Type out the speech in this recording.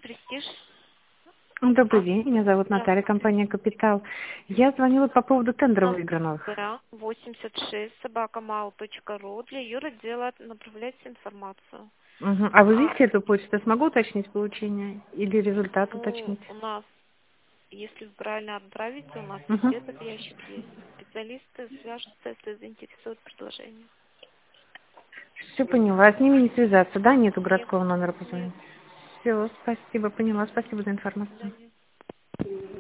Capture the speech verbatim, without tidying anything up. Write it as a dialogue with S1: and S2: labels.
S1: Престиж.
S2: Добрый
S1: А,
S2: день, меня зовут Наталья,
S1: здравствуйте.
S2: компания «Капитал». Я звонила по поводу тендера
S1: Номер
S2: выигранных.
S1: восемьдесят шесть собака мау точка ру. Для юротдела направляйте информацию.
S2: Мгм. А вы
S1: А,
S2: видите эту почту? Я смогу уточнить получение или результат
S1: ну,
S2: уточнить?
S1: у нас, если вы правильно отправите, у нас
S2: Угу.
S1: везде этот ящик есть. Специалисты свяжутся, если заинтересует предложение.
S2: Все поняла. С ними не связаться, да? Нету
S1: Нет,
S2: городского номера
S1: нет.
S2: позвонить. Все, спасибо, поняла. Спасибо за
S1: До
S2: информацию.
S1: свидания.